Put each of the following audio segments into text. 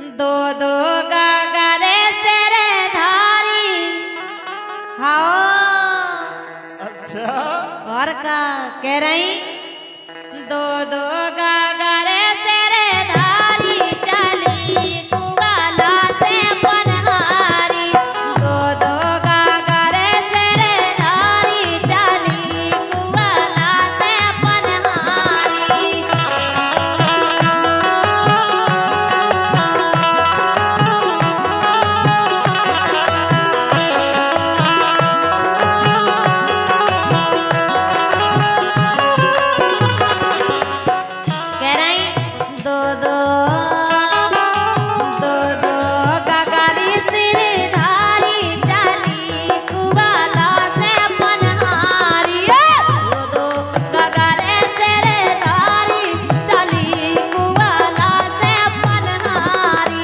दो दो गगरे तेरे धारी। हाँ अच्छा और का कह रही दो दो गगरे तेरे धारी चली कुवाला से पनहारी। दो दो गगरे तेरे धारी चली कुवाला से पनहारी। कह रही दो दो दो दो गगरी सिरधारी चली कुवाला से पनहारी। दो दो गगरे सिरधारी चली कुवाला से पनहारी।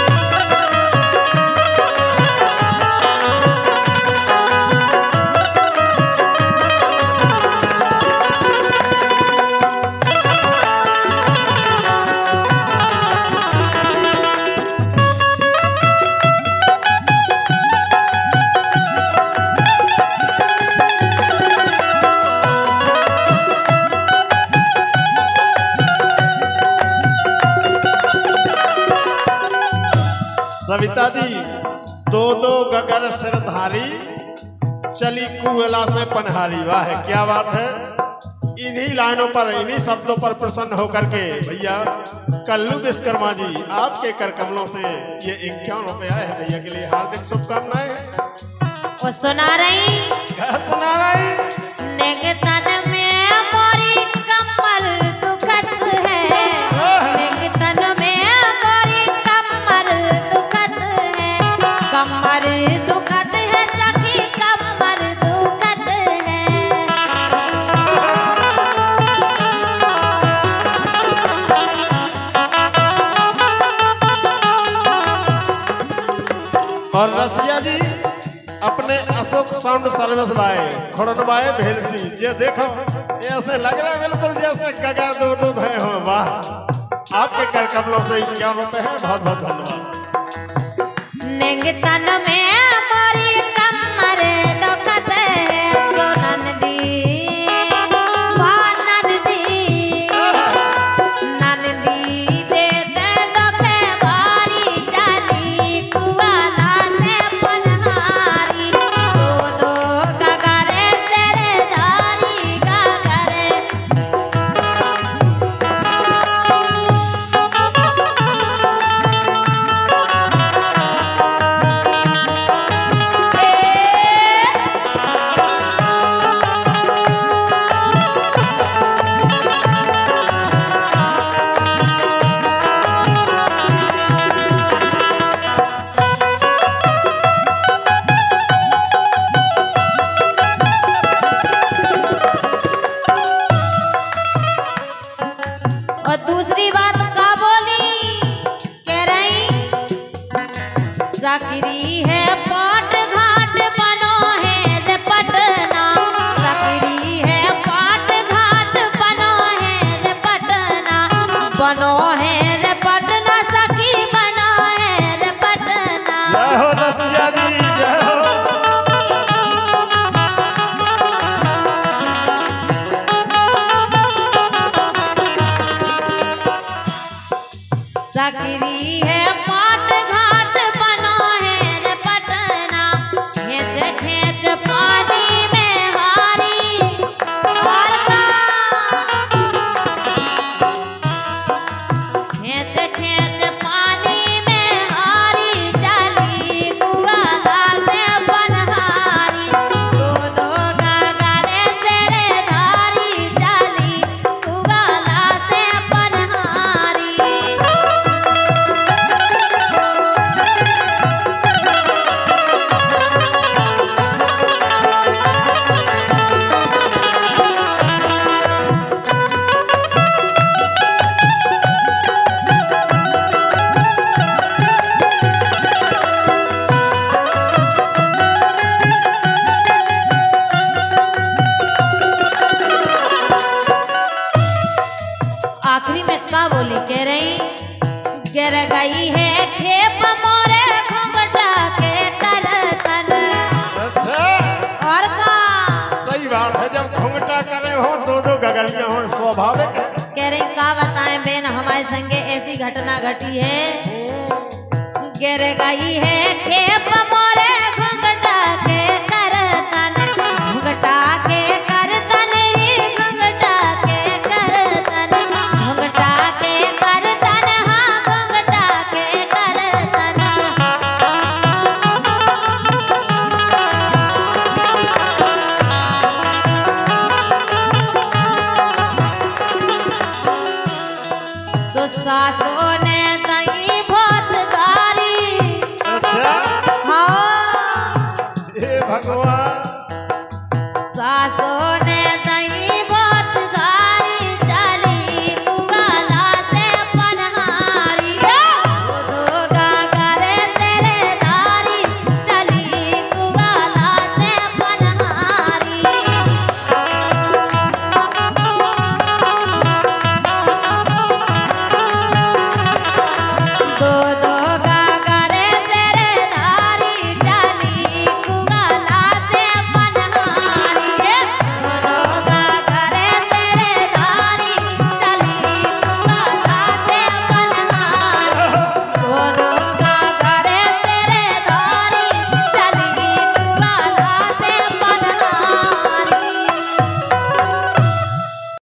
सविता दी दो दो गगर सिरधारी चली कुएला से पनहारी। वाह क्या बात है। इन्हीं लाइनों पर इन्हीं शब्दों पर प्रसन्न होकर के भैया कल्लू विश्वकर्मा जी आपके कर कमलों से ये 51 रुपए आए हैं भैया के लिए हार्दिक शुभकामनाएं। वो सुना रही क्या सुना रही नेग तन में मोरी कमर दुखत है। नेग तन में मोरी कमर दुखत है। कमर दुखत है सखी कमर दुखत है। और रसिया जी अपने अशोक साउंड सर्विस बाय खोड़नबाए भेलसी जे देखो ये ऐसे लग रहा है बिल्कुल जैसे गगर दो दूध है हो। वाह आपके कर कमलों से 51 रुपए हैं। बहुत बहुत धन्यवाद। नेग तन में मोरी कमर दुखत है। गो नंदी वाह नंदी नंदी दे दे दुखे भारी चली कुवाला से पनहारी। दो दो गगरे तेरे धारी गगरे। और दूसरी बात का बोली कह रही सकरी है पाट घाट बनो है रे पटना। सकरी है पाट घाट बनो है रे पटना। बनो है रे पटना सखी बनो है रे पटना। जय हो रसिया जी जय हो। सकरी है पाट घाट बनो है है खेप मोरे घुंघटा के तरतन। अच्छा और का सही बात है, जब घुंघटा करे हो दो दो गगरियां हो स्वाभाविक है। कह रही का बताएं बेन हमारे संगे ऐसी घटना घटी है। गिर गई है खेप मोरे